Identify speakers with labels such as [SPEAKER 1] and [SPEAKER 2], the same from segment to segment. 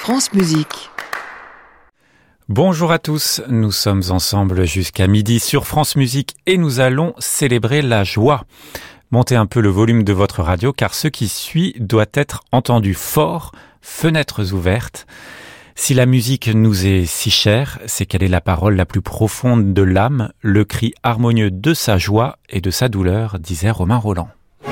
[SPEAKER 1] France Musique.
[SPEAKER 2] Bonjour à tous, nous sommes ensemble jusqu'à midi sur France Musique et nous allons célébrer la joie. Montez un peu le volume de votre radio car ce qui suit doit être entendu fort, fenêtres ouvertes. Si la musique nous est si chère, c'est qu'elle est la parole la plus profonde de l'âme, le cri harmonieux de sa joie et de sa douleur, disait Romain Rolland.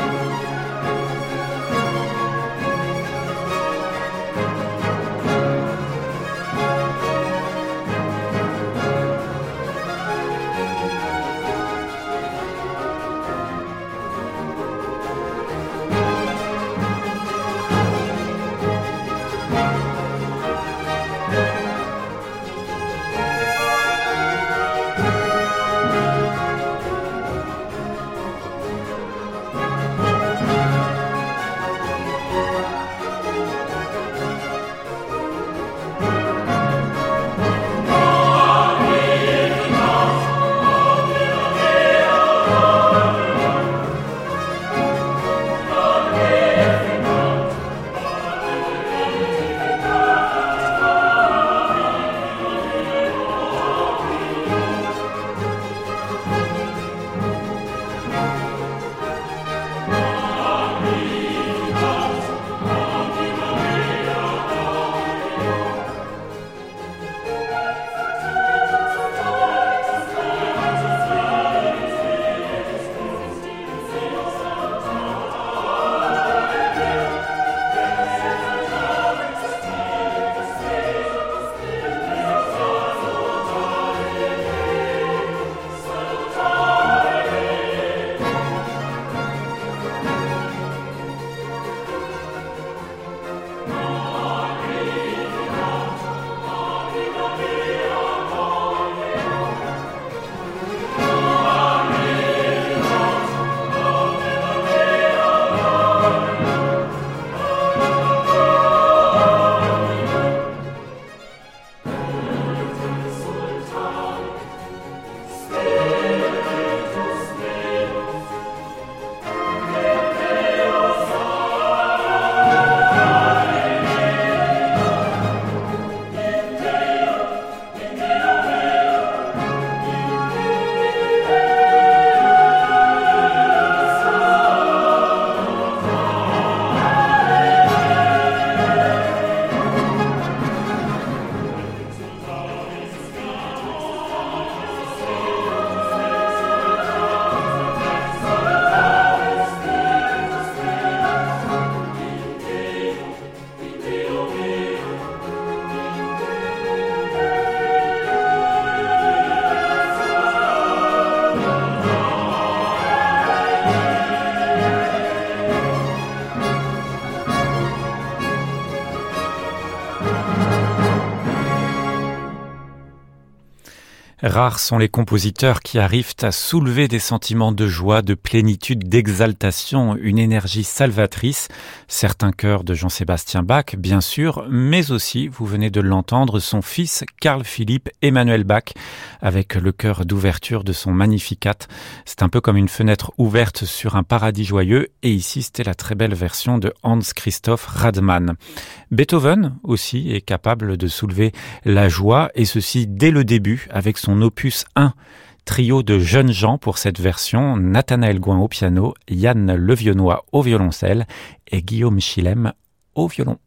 [SPEAKER 2] Rares sont les compositeurs qui arrivent à soulever des sentiments de joie, de plénitude, d'exaltation, une énergie salvatrice. Certains chœurs de Jean-Sébastien Bach, bien sûr, mais aussi, vous venez de l'entendre, son fils Carl Philipp Emanuel Bach, avec le chœur d'ouverture de son Magnificat. C'est un peu comme une fenêtre ouverte sur un paradis joyeux, et ici c'était la très belle version de Hans Christoph Radmann. Beethoven aussi est capable de soulever la joie, et ceci dès le début, avec son opus 1, trio de jeunes gens pour cette version, Nathanaël Gouin au piano, Yann Levionnois au violoncelle et Guillaume Chilem au violon.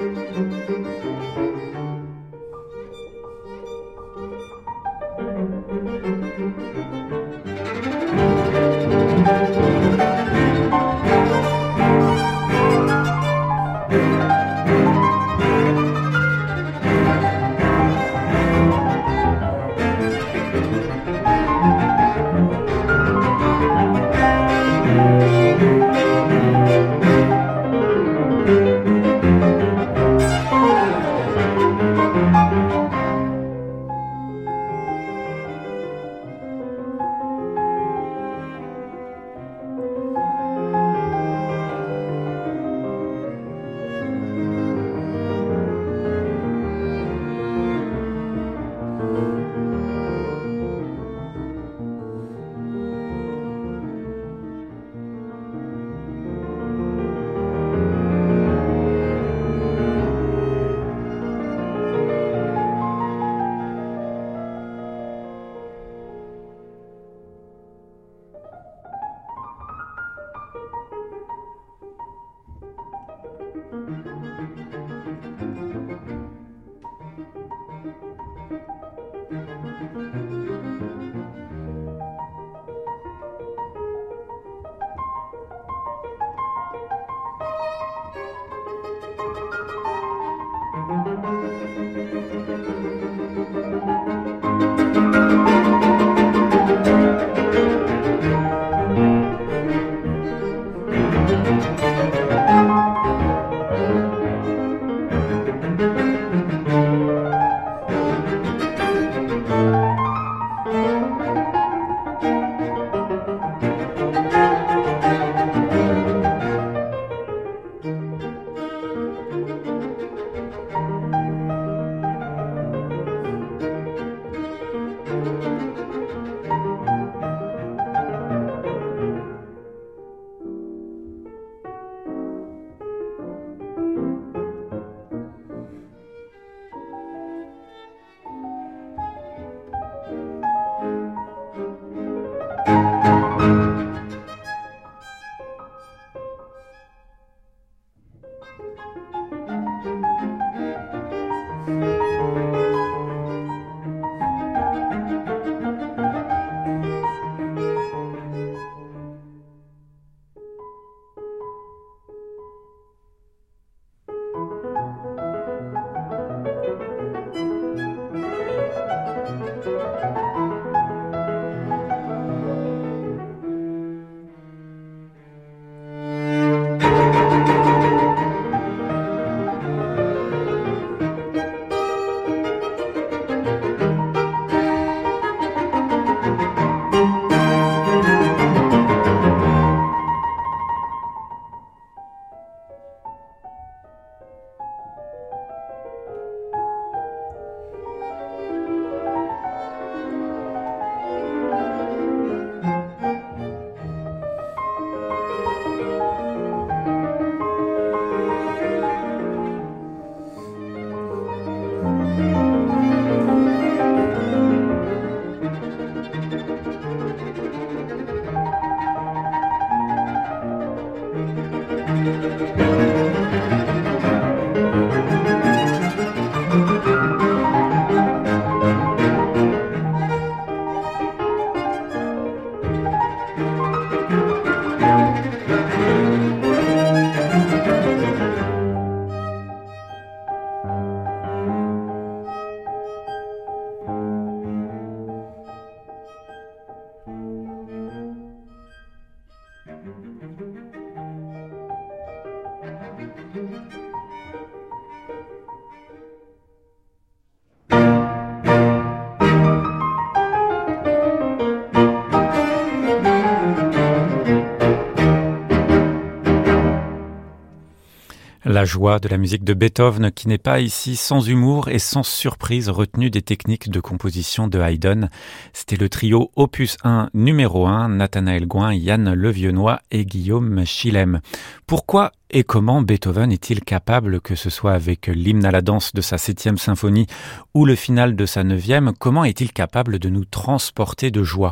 [SPEAKER 2] La joie de la musique de Beethoven qui n'est pas ici sans humour et sans surprise retenue des techniques de composition de Haydn. C'était le trio Opus 1 numéro 1, Nathanaël Gouin, Yann Levieuxnois et Guillaume Schillem. Pourquoi et comment Beethoven est-il capable, que ce soit avec l'hymne à la danse de sa 7e symphonie ou le final de sa 9e, comment est-il capable de nous transporter de joie ?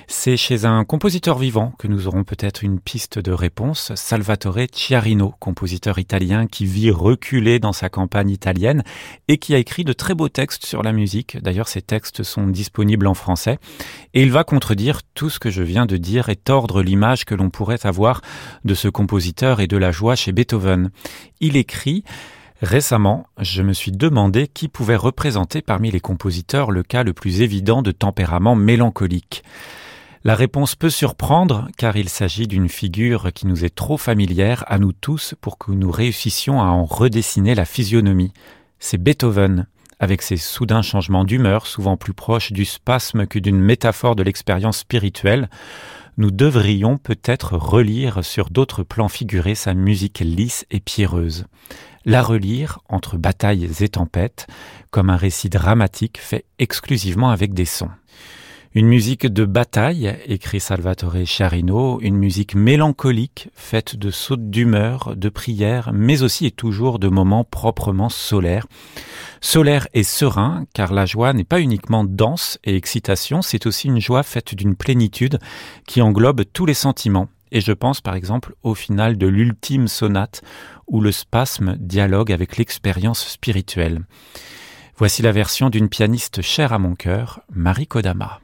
[SPEAKER 2] C'est chez un compositeur vivant que nous aurons peut-être une piste de réponse, Salvatore Chiarino, compositeur italien qui vit reculé dans sa campagne italienne et qui a écrit de très beaux textes sur la musique. D'ailleurs, ces textes sont disponibles en français. Et il va contredire tout ce que je viens de dire et tordre l'image que l'on pourrait avoir de ce compositeur et de la joie chez Beethoven. Il écrit: récemment, je me suis demandé qui pouvait représenter parmi les compositeurs le cas le plus évident de tempérament mélancolique. La réponse peut surprendre car il s'agit d'une figure qui nous est trop familière à nous tous pour que nous réussissions à en redessiner la physionomie. C'est Beethoven, avec ses soudains changements d'humeur, souvent plus proches du spasme que d'une métaphore de l'expérience spirituelle. Nous devrions peut-être relire sur d'autres plans figurés sa musique lisse et pierreuse. La relire entre batailles et tempêtes, comme un récit dramatique fait exclusivement avec des sons. Une musique de bataille, écrit Salvatore Chiarino, une musique mélancolique, faite de sautes d'humeur, de prières, mais aussi et toujours de moments proprement solaires. Solaire et serein, car la joie n'est pas uniquement danse et excitation, c'est aussi une joie faite d'une plénitude qui englobe tous les sentiments. Et je pense par exemple au final de l'ultime sonate, où le spasme dialogue avec l'expérience spirituelle. Voici la version d'une pianiste chère à mon cœur, Mari Kodama.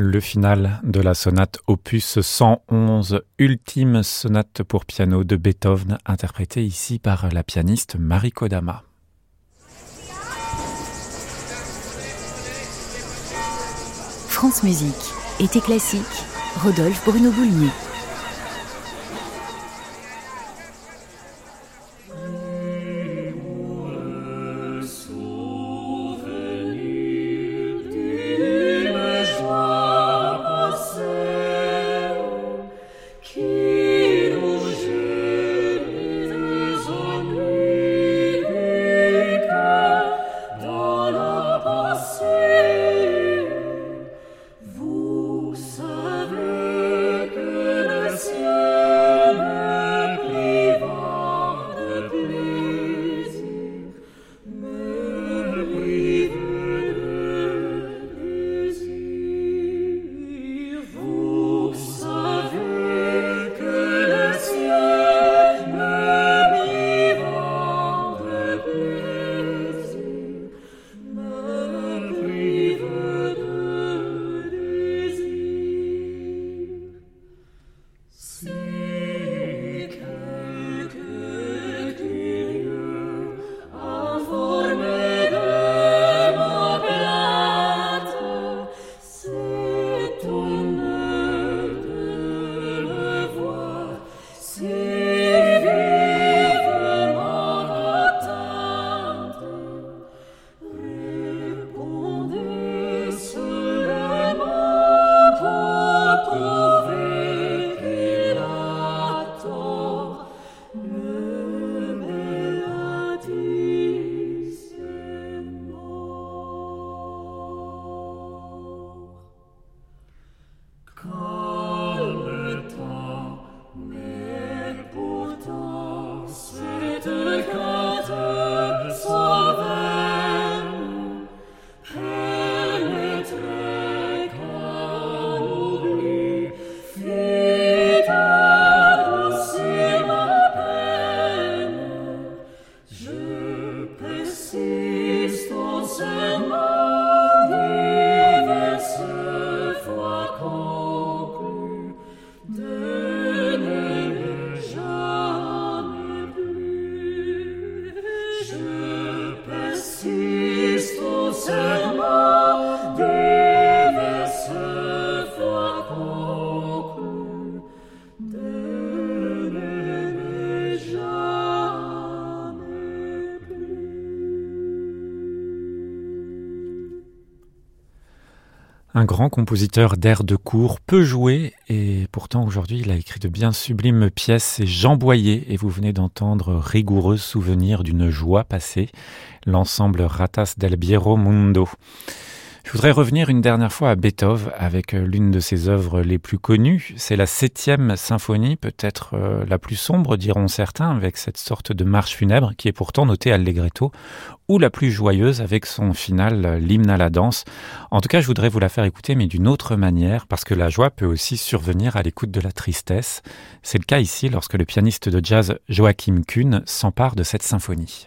[SPEAKER 2] Le final de la sonate opus 111, ultime sonate pour piano de Beethoven, interprétée ici par la pianiste Mari Kodama.
[SPEAKER 1] France Musique, été classique, Rodolphe Bruno Boulmier.
[SPEAKER 2] Un grand compositeur d'airs de cour, peu joué, et pourtant aujourd'hui il a écrit de bien sublimes pièces. C'est Jean Boyer, et vous venez d'entendre Rigoureux souvenir d'une joie passée, l'ensemble Ratas del Biero Mundo. Je voudrais revenir une dernière fois à Beethoven avec l'une de ses œuvres les plus connues. C'est la 7e symphonie, peut-être la plus sombre, diront certains, avec cette sorte de marche funèbre qui est pourtant notée allegretto, ou la plus joyeuse avec son final, l'hymne à la danse. En tout cas, je voudrais vous la faire écouter, mais d'une autre manière, parce que la joie peut aussi survenir à l'écoute de la tristesse. C'est le cas ici lorsque le pianiste de jazz Joachim Kuhn s'empare de cette symphonie.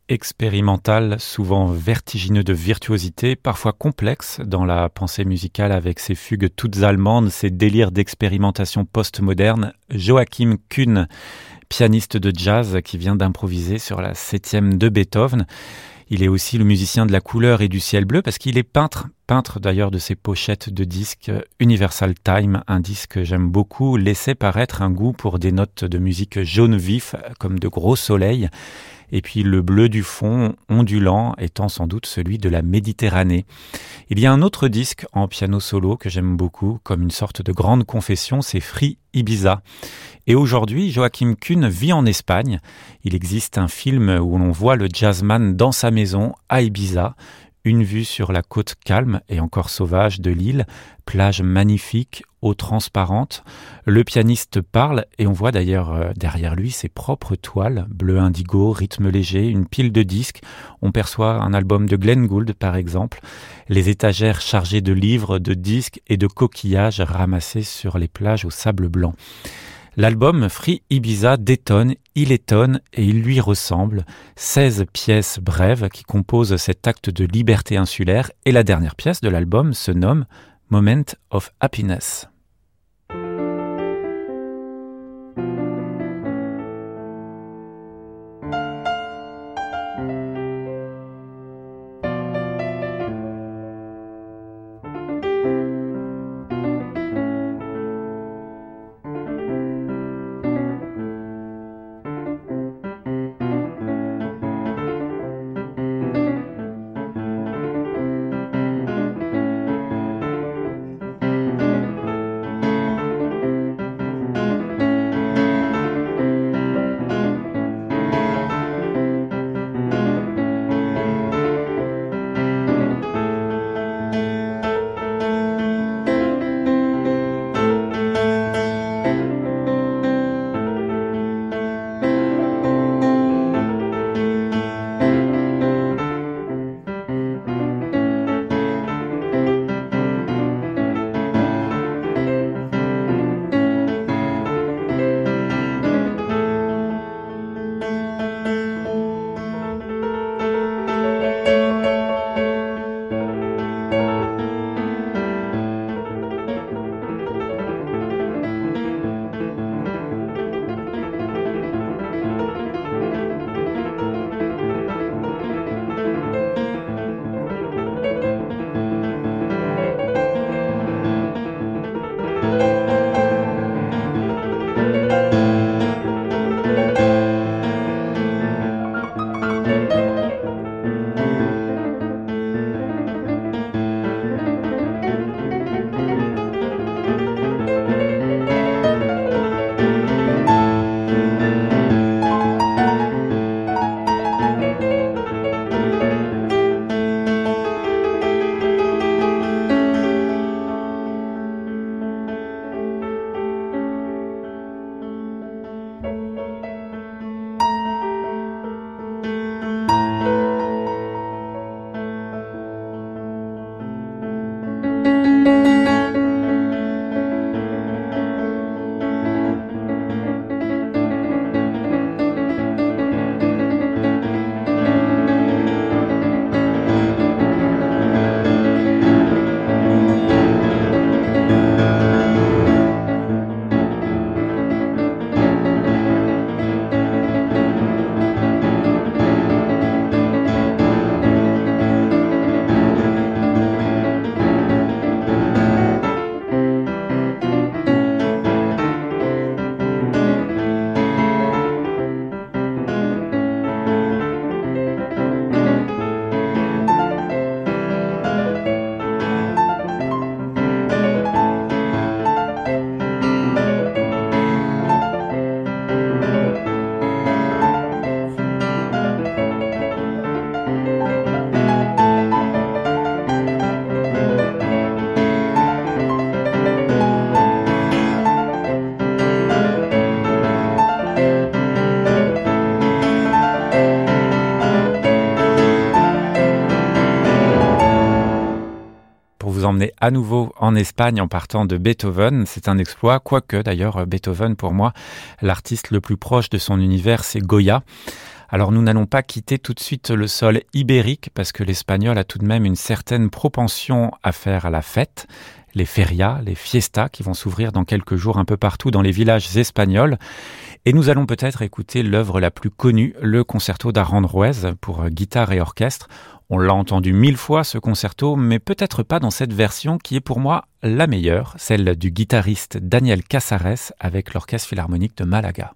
[SPEAKER 2] expérimental, souvent vertigineux de virtuosité, parfois complexe dans la pensée musicale avec ses fugues toutes allemandes, ses délires d'expérimentation postmoderne, Joachim Kuhn, pianiste de jazz qui vient d'improviser sur la 7e de Beethoven. Il est aussi le musicien de la couleur et du ciel bleu parce qu'il est peintre d'ailleurs de ses pochettes de disques. Universal Time, un disque que j'aime beaucoup, laissait paraître un goût pour des notes de musique jaune vif comme de gros soleils. Et puis le bleu du fond, ondulant, étant sans doute celui de la Méditerranée. Il y a un autre disque en piano solo que j'aime beaucoup, comme une sorte de grande confession, c'est Free Ibiza. Et aujourd'hui, Joachim Kuhn vit en Espagne. Il existe un film où l'on voit le jazzman dans sa maison à Ibiza, une vue sur la côte calme et encore sauvage de l'île, plage magnifique, eau transparente. Le pianiste parle et on voit d'ailleurs derrière lui ses propres toiles, bleu indigo, rythme léger, une pile de disques. On perçoit un album de Glenn Gould par exemple, les étagères chargées de livres, de disques et de coquillages ramassés sur les plages au sable blanc. L'album Free Ibiza détonne, il étonne et il lui ressemble. 16 pièces brèves qui composent cet acte de liberté insulaire et la dernière pièce de l'album se nomme Moment of Happiness. emmener à nouveau en Espagne en partant de Beethoven. C'est un exploit, quoique d'ailleurs Beethoven, pour moi, l'artiste le plus proche de son univers, c'est Goya. Alors nous n'allons pas quitter tout de suite le sol ibérique parce que l'espagnol a tout de même une certaine propension à faire la fête. Les ferias, les fiestas qui vont s'ouvrir dans quelques jours un peu partout dans les villages espagnols. Et nous allons peut-être écouter l'œuvre la plus connue, le concerto d'Aranjuez pour guitare et orchestre. On l'a entendu 1000 fois ce concerto, mais peut-être pas dans cette version qui est pour moi la meilleure, celle du guitariste Daniel Casares avec l'Orchestre Philharmonique de Malaga.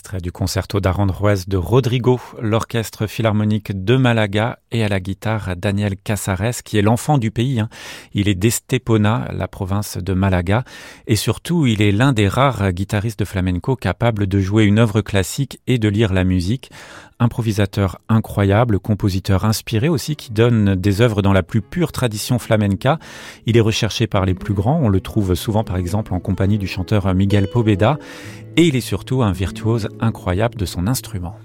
[SPEAKER 2] extrait du concerto d'Aranjuez de Rodrigo, l'orchestre philharmonique de Malaga et à la guitare Daniel Casares, qui est l'enfant du pays. Il est d'Estepona, la province de Malaga, et surtout il est l'un des rares guitaristes de flamenco capables de jouer une œuvre classique et de lire la musique. Improvisateur incroyable, compositeur inspiré aussi, qui donne des œuvres dans la plus pure tradition flamenca. Il est recherché par les plus grands, on le trouve souvent par exemple en compagnie du chanteur Miguel Poveda, et il est surtout un virtuose incroyable de son instrument.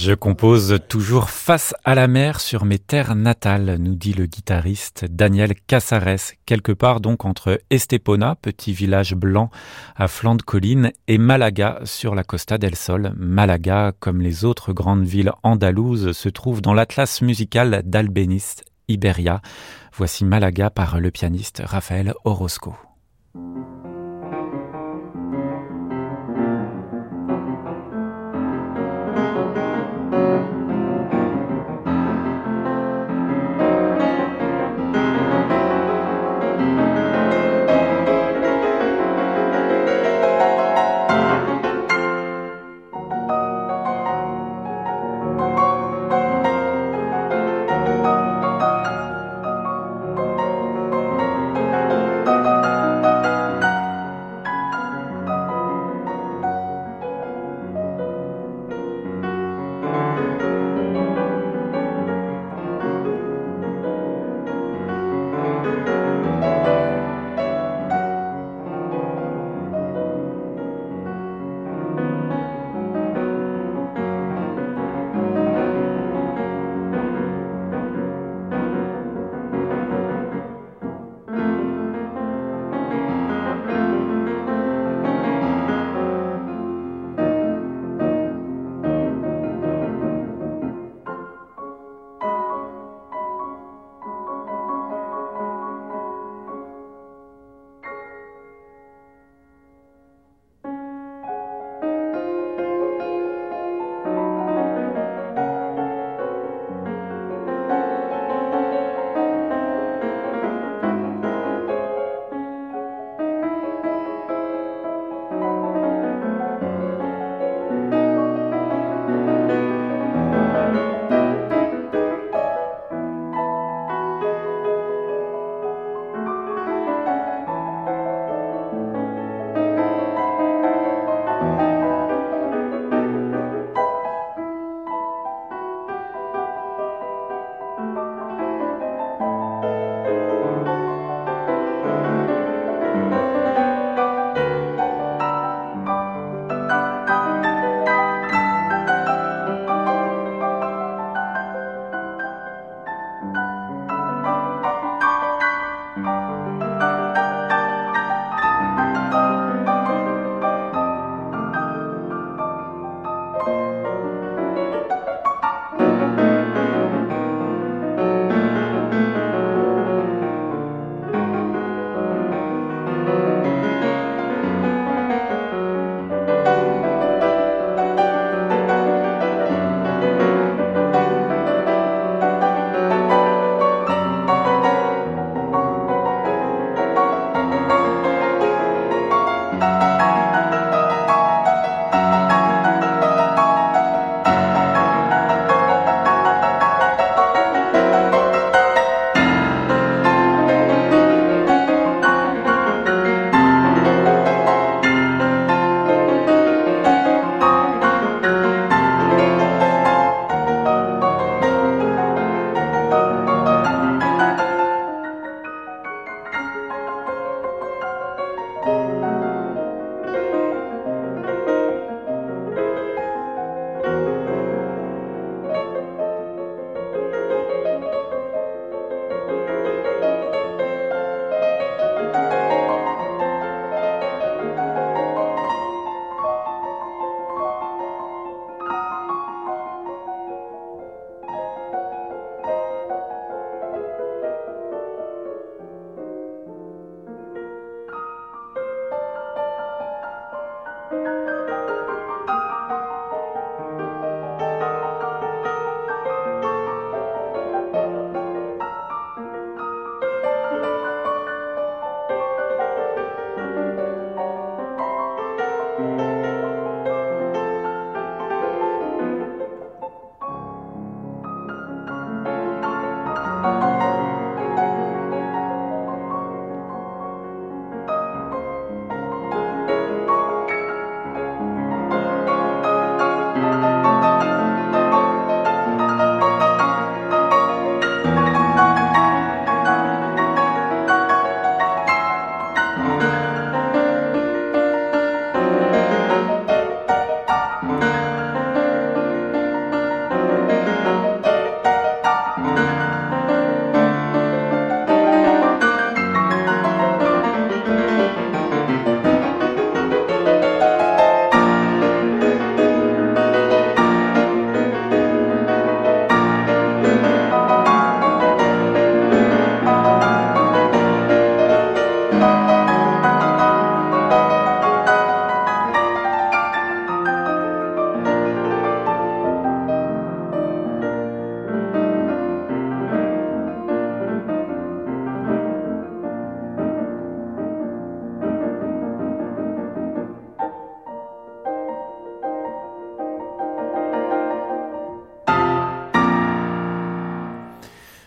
[SPEAKER 2] Je compose toujours face à la mer sur mes terres natales, nous dit le guitariste Daniel Casares, quelque part donc entre Estepona, petit village blanc à flanc de colline, et Malaga sur la Costa del Sol. Malaga, comme les autres grandes villes andalouses, se trouve dans l'atlas musical d'Albéniz, Iberia. Voici Malaga par le pianiste Rafael Orozco.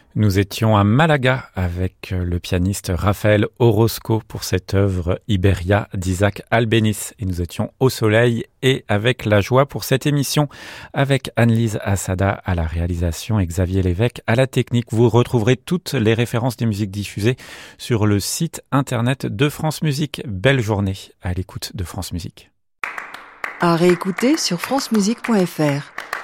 [SPEAKER 2] Nous étions à Malaga avec le pianiste Rafael Orozco pour cette œuvre Iberia d'Isaac Albéniz. Et nous étions au soleil et avec la joie pour cette émission avec Anne-Lise Assada à la réalisation et Xavier Lévesque à la technique. Vous retrouverez toutes les références des musiques diffusées sur le site internet de France Musique. Belle journée à l'écoute de France Musique.
[SPEAKER 3] À réécouter sur francemusique.fr.